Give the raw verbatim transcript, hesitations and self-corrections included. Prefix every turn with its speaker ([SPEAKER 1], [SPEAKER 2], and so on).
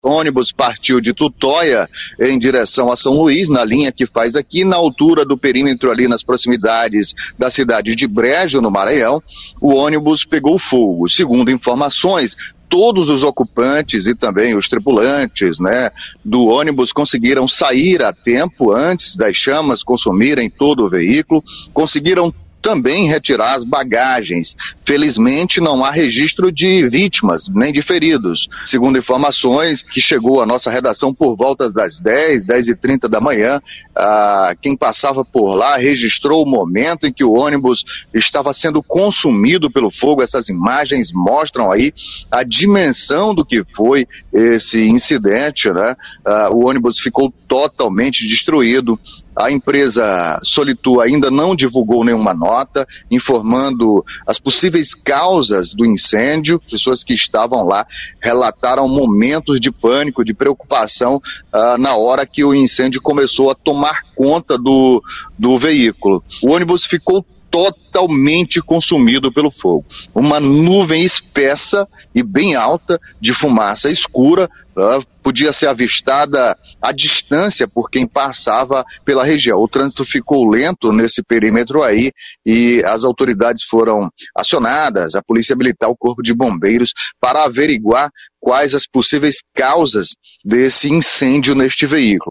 [SPEAKER 1] O ônibus partiu de Tutóia em direção a São Luís, na linha que faz aqui, na altura do perímetro ali nas proximidades da cidade de Brejo, no Maranhão. O ônibus pegou fogo. Segundo informações, todos os ocupantes e também os tripulantes, né, do ônibus conseguiram sair a tempo antes das chamas consumirem todo o veículo, conseguiram também retirar as bagagens. Felizmente não há registro de vítimas nem de feridos. Segundo informações que chegou à nossa redação por volta das dez, dez e trinta da manhã, ah, quem passava por lá registrou o momento em que o ônibus estava sendo consumido pelo fogo. Essas imagens mostram aí a dimensão do que foi esse incidente, né? Ah, o ônibus ficou totalmente destruído. A empresa Solitu ainda não divulgou nenhuma nota informando as possíveis causas do incêndio. Pessoas que estavam lá relataram momentos de pânico, de preocupação uh, na hora que o incêndio começou a tomar conta do, do veículo. O ônibus ficou totalmente consumido pelo fogo. Uma nuvem espessa e bem alta de fumaça escura uh, podia ser avistada à distância por quem passava pela região. O trânsito ficou lento nesse perímetro aí e as autoridades foram acionadas, a Polícia Militar, o Corpo de Bombeiros, para averiguar quais as possíveis causas desse incêndio neste veículo.